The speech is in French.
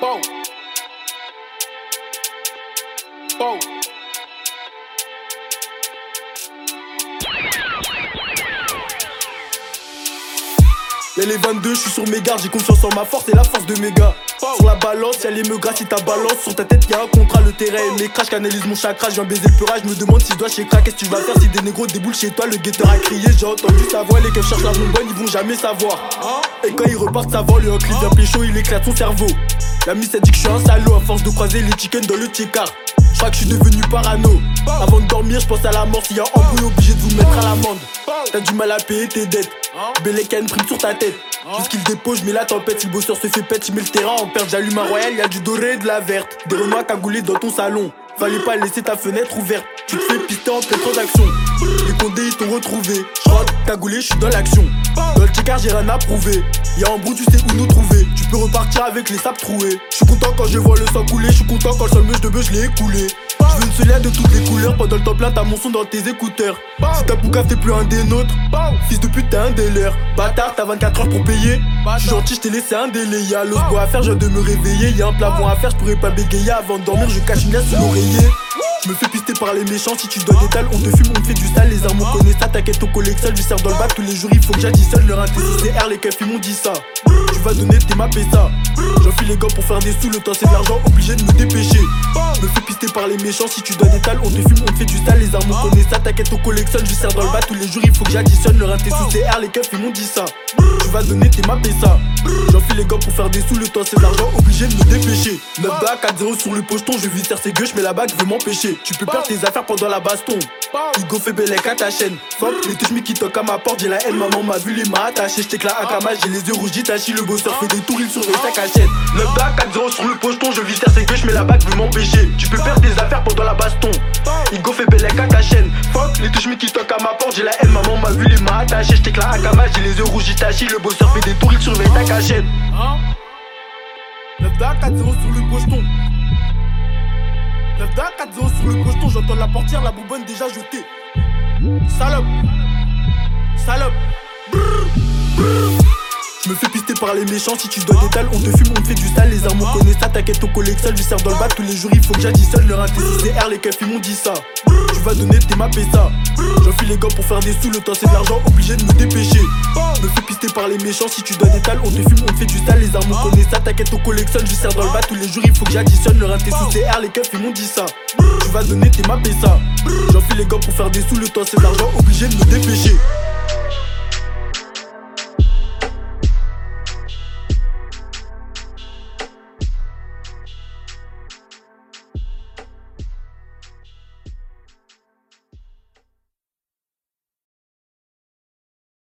Bow. Bow. Y'a les 22, je suis sur mes gardes, j'ai confiance en ma force et la force de mes gars. Sur la balance, y'a les meugras si ta balance. Sur ta tête y'a un contrat, le terrain et mes crash. Canalise mon chakra, je viens baiser le peurage. Je me demande si je dois chez crack, qu'est-ce que tu vas faire si des négros déboulent chez toi. Le guetteur a crié, j'ai entendu sa voix. Les keufs cherchent la bonbonne, ils vont jamais savoir. Et quand ils repartent, ça va, le Huckley vient pécho, il éclate son cerveau. La miss a dit que je suis un salaud, à force de croiser les chickens dans le check-car. Je crois que je suis devenu parano. Avant de dormir, je pense à la mort. S'il y a embrouille, obligé de vous mettre à l'amende. T'as du mal à payer tes dettes. Bellec a une prime sur ta tête. Jusqu'il dépose, je mets la tempête. Si le bosseur se fait pète, il met le terrain en perte. J'allume un royal, y'a du doré et de la verte. Des renois cagoulés dans ton salon. Fallait pas laisser ta fenêtre ouverte. Tu te fais pister en pleine transaction. Les condés ils t'ont retrouvé. J'rentre cagoulé, je suis dans l'action. Dans le check-car, j'ai rien à prouver. Y'a en brou, tu sais où nous trouver. Tu peux repartir avec les sables troués. J'suis content quand je vois le sang couler. J'suis content quand le sol meuche de bœuf, je l'ai écoulé. J'veux une seule de toutes les couleurs. Pendant le temps plein, t'as mon son dans tes écouteurs. Si t'as poucave, t'es plus un des nôtres. Fils de pute, t'es un des leurs. Bâtard, t'as 24 heures pour payer. J'suis gentil, j't'ai laissé un délai. Y'a l'os bois à faire, je viens de me réveiller. Y'a un plafond à faire, j'pourrais pas bégayer. Avant de dormir, je cache une glace sous l'oreiller. Je me fais pister par les méchants, si tu dois des dalles, on te fume, on te fait du sale. Les armes on connaît ça, t'inquiète ton collectionne, je sers dans le bac tous les jours, il faut que j'additionnne leur CR, les keufs ils m'ont dit ça. Tu vas donner tes maps et ça. J'enfile les gants pour faire des sous, le temps c'est de l'argent, obligé de me dépêcher. Je me fais pister par les méchants, si tu dois des dalles, on te fume, on te fait du sale. Les armes on connaît ça, t'inquiète ton collectionne, je sers dans le bac tous les jours, il faut que j'additionne leur CR, les keufs ils m'ont dit ça. Tu vas donner tes maps et ça. J'enfile les gants pour faire des sous, le temps c'est de l'argent, obligé de me dépêcher. 9 bas, 4-0 sur le pocheton, je vis ces gueux, mais la bague veut m'empêcher. Tu peux perdre tes affaires pendant la baston. Hugo fait Bellec à ta chaîne. Fuck, les touches qui toquent à ma porte, j'ai la haine, maman m'a vu, les m'a attaché. J't'ai à Kama, j'ai les yeux rouges, j'tachi, le bosseur fait des tours, il surveille ta cachette. 9 bas, 4-0 sur le pocheton, je vis ces gueux, mais la bague veut m'empêcher. Tu peux perdre tes affaires pendant la baston. Hugo fait Bellec à ta chaîne. Fuck, les touches qui toquent à ma porte, j'ai la haine, maman m'a vu, les m'a attaché. J't'ai à Kama, j'ai les yeux rouges, j'tachi, le bosseur fait des tours, il surveille ta cachette. 9 bas, 4-0 sur le pocheton. 9 4-0 sur le pocheton, j'entends la portière, la bonbonne déjà jetée. Salope, salope. Je me fais pister par les méchants, si tu dois des dalles, on te fume, on te fait du sale. Les armes on connaît ça, t'inquiète ton collectionne, je sers dans le bac tous les jours, il faut que j'additionnne leur CR, les keufs ils m'ont dit ça. Tu vas donner tes maps et ça. J'enfile les gants pour faire des sous, le temps c'est de l'argent, obligé de me dépêcher. Je me fais pister par les méchants, si tu dois des dalles, on te fume, on te fait du sale. Les armes on connaît ça, t'inquiète ton collectionne, je sers dans le bac tous les jours, il faut que j'additionne leur CR, les keufs ils m'ont dit ça. Tu vas donner tes maps et ça. J'enfile les gants pour faire des sous, le temps c'est de l'argent, obligé de me dépêcher.